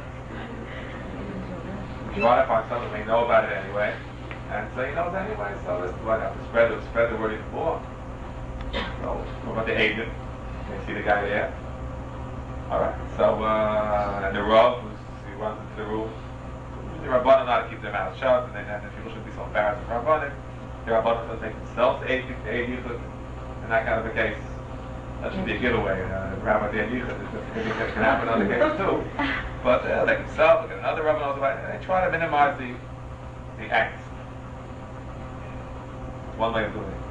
We try to find someone they know about it anyway. And so he knows anyway, so this is what I have to spread the, spread the word even more. So, what about the agent? Can you see the guy there? Alright, so, uh, and the Rav, who's, he runs into the room. The Rabbanan know how to keep their mouths shut, and, they, and the people shouldn't be so embarrassed with Rabbanan. The Rabbanan doesn't take themselves to aid Yichud, in that kind of a case. That should be a giveaway. Uh, Rabbi the Yichud, it can happen in other cases too. But uh, they themselves, look at another Rabbanan knows about it, and they try to minimize the, the acts. One way of doing it.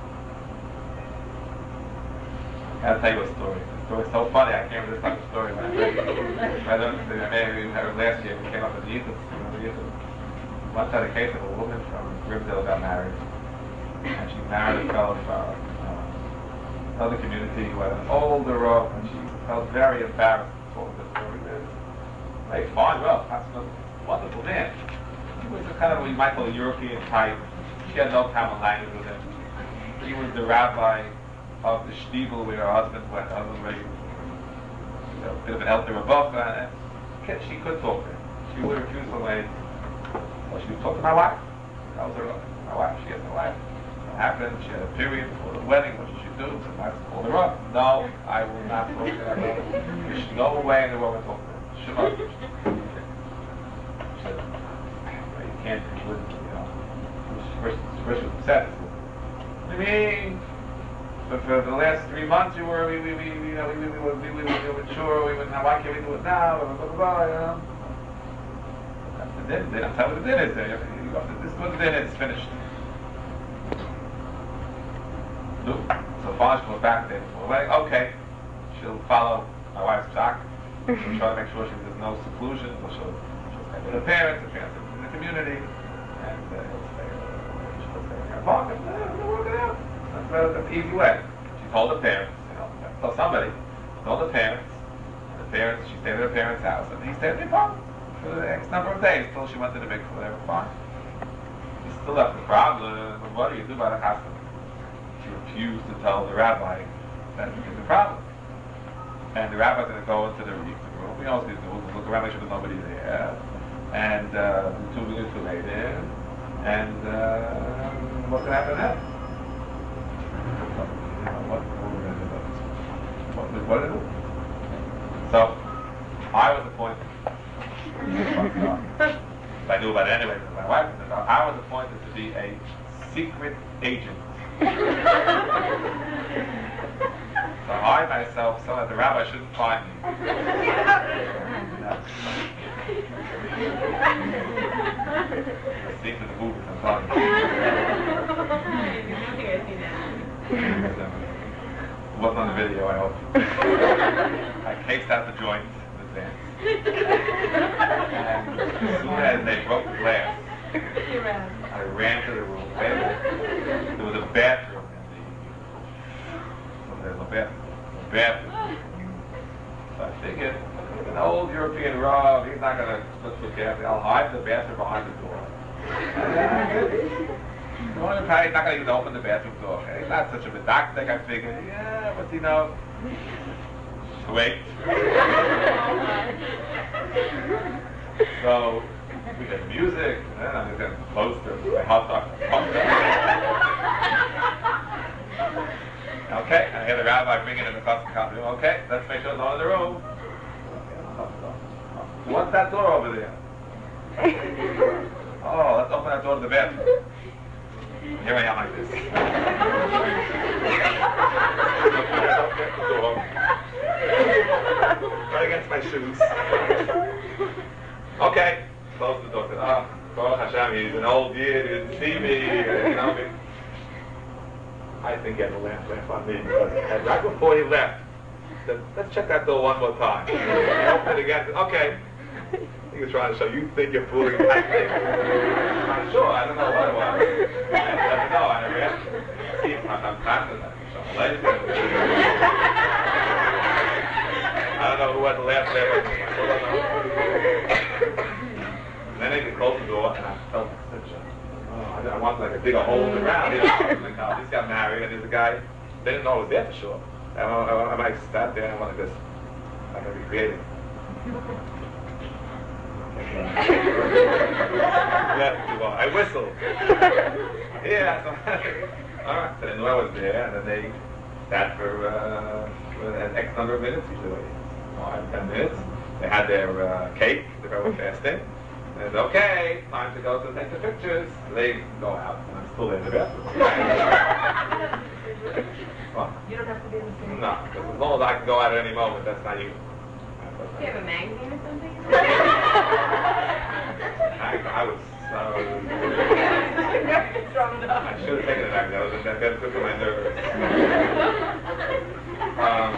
I'll tell you a story. The story's so funny, I can't remember this type of story when I read it. I don't think maybe we had it last year, we came up with the Yichud. Once had a case of a woman from Riverdale got married. And she married a fellow from uh, another community who had an older Rav, and she felt very embarrassed to talk to this story. Very fine, well, that's a wonderful man. He was a kind of what you might call a European type. She had no common language with him. He was the rabbi of the shtibel where her husband went. Her husband was a bit of an elder above, and she could talk to him. She would refuse to wait. Well, she would talk to my wife. That was her my wife. She has a wife. What happened? She had a period before the wedding. What should she do? The wife called her up. No, I will not talk to her. You should go away in the world and talk to her. Shut up. She said, you can't do it. First, first was upset. I mean, but for the last three months, you were we we we you know we we we were we, we, we were mature. We were now. Why can't we do it now? Blah blah blah. blah you know. That's the dinner. They don't tell what the dinner is. You go, this is what the dinner is. Finished. Nope. So finally she goes back there before the wedding. Okay, she'll follow my wife's shock. She'll try to make sure she, there's no seclusion. So she'll she'll stay with her parents. Her parents in the community, and uh, he'll stay. Walk and uh, work it out. That's, uh, that's the easy way. She told the parents, you know, told somebody, told the parents, and the parents, she stayed at her parents' house, and he stayed at the apartment for the X number of days till she went to the mikveh. Whatever, fine. He still left the problem. But what do you do about a chassan? She refused to tell the rabbi that there's a problem. And the rabbi's going to go into the room. You know what he's doing? Look around, make sure there's nobody there. And uh, the two minutes too late in. And uh, what's going to happen then? What, what, what, what did it do? So, I was appointed. I knew about it anyway, because my wife was about. I was appointed to be a secret agent. So I myself, so that the rabbi shouldn't find me. The scene in the movies, I'm talking about. It wasn't on the video, I hope. I cased out the joint in advance. And as soon as they broke the glass, I ran to the room. There was a bathroom in the... There's a bathroom. A bathroom. So I figured, an old European Rav, he's not going to look for carefully. I'll hide the bathroom behind the door. He's not going to even open the bathroom door. Okay? He's not such a medactic, I figured. Yeah, what's he know? Wait. So, we get music, and then I'm getting closer to my hot dog. Okay, I hear the rabbi bringing in the custom copy. Okay, let's make sure there's no one in the room. What's that door over there? Oh, let's open that door to the bathroom. Here I am like this. Right against my shoes. Okay, close the door. Oh, Baruch Hashem, he's an old year, he didn't see me, you know me. I think he had a laugh, laugh on me, because right before he left, he said, let's check that door one more time. He opened it again, okay. He was trying to show you think you're fooling me. I think. I'm sure, I don't know what it was. I don't know, I never asked him. See, I'm confident that I don't know who had the last laugh. And then they could close the door, and I felt such a, oh, I wanted like to dig a hole in the ground. You know, this got married, and there's a guy, they didn't know I was there for sure. I, I, I might sat there and I wanted to just, like, to be creative. Yeah, well, I whistled. Yeah, so, all right. So they knew I was there, and then they sat for, uh, for an X number of minutes, usually five, ten minutes. They had their uh, cake, they were fasting. And it's okay, time to go to take the pictures. They go out, and I'm still in the bathroom. Well, You don't have to be in the same. no, because as long as I can go out at any moment, that's not you. Do you have a magazine or something? I, I was so... Strong enough. I should have taken it back. That was that got good for my nerves. um,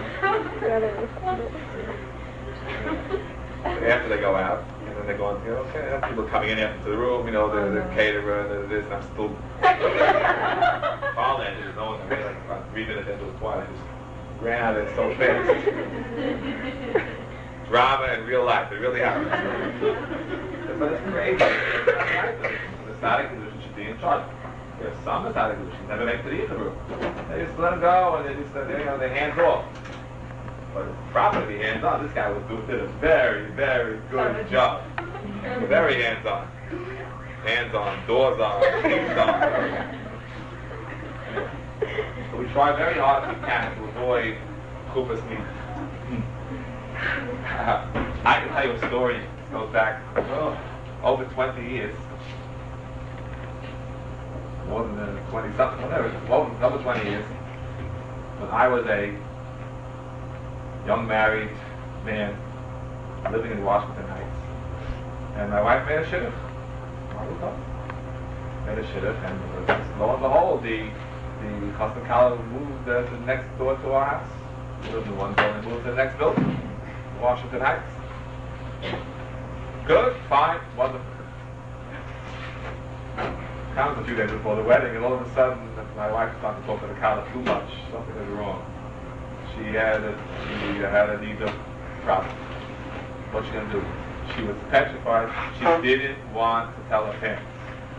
after they go out, and then they go into, okay, I have people coming in after the room, you know, the, the caterer, the this, and I'm still... All that is, no one, I mean, like about three minutes into the quiet, I just ran out of there so fast. Drama in real life, it really happens. But it's crazy. The Masadic condition should be in charge. There's some Masadic conditions never make it to the room. They just let them go, and they just, they, you know, they hands off. But it's proper to be hands on. This guy was doing did a very, very good job. Very hands on. Hands on, doors on, things on. So we try very hard as we can to avoid Kupas meetings. Uh, I can tell you a story. It goes back oh, over twenty years. More than twenty something, whatever. Over, over twenty years. When I was a young married man living in Washington Heights. And my wife made a shidduch. Made a shidduch, and lo and behold, the the custom college moved uh, to the next door to our house. We lived in one building, moved to the next building. Washington Heights. Good, fine, wonderful. Comes a few days before the wedding, and all of a sudden, my wife started to talk to the college too much. Something is wrong. She had a, she had a knee problem. what's she going to do? She was petrified. She didn't want to tell her parents.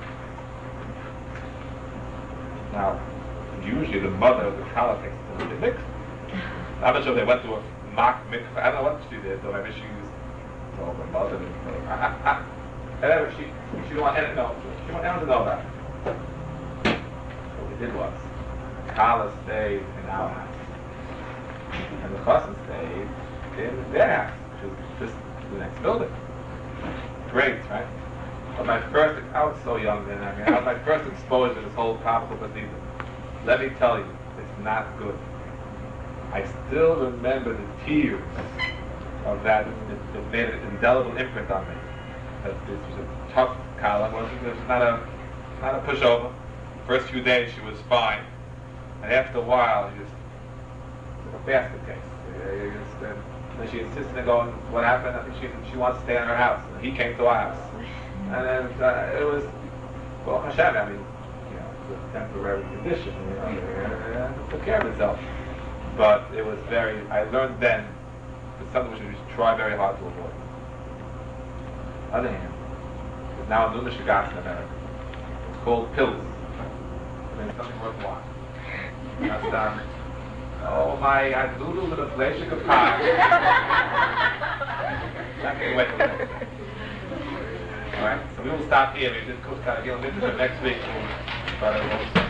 Now, usually the mother of the Kala takes it to the mikveh. I'm not sure if they went to a mock mikveh. I don't know what she did, though. Maybe she used well, her mother. I, I, I, and she, she didn't want anyone to know. She didn't want anyone to know about it. So what we did was, Kala stayed in our house. And the cousin stayed in their house, which was just the next building. Great, right? But my first, I was so young then, I mean, I was my first exposure to this whole topic of Bethesda. Let me tell you, it's not good. I still remember the tears of that. It, it made an indelible imprint on me. That this was a tough Kala. It wasn't, it was not a, not a pushover. First few days she was fine. And after a while, she just, it was a basket case. You just, uh, and she insisted on going, what happened? I think she, she wants to stay in her house. And he came to our house. And then uh, it was, well, Hashem, I mean, you know, it's a temporary condition, you know, and it took care of itself. But it was very, I learned then, it's something which we should try very hard to avoid. On the other hand, there's now a new Mishigas in America. It's called pills. I mean, it's something worthwhile. That's done. Oh my, I doodled with a flash of pie. I can't wait for the next day. Alright, so we will stop here. We just go start dealing with this next week. But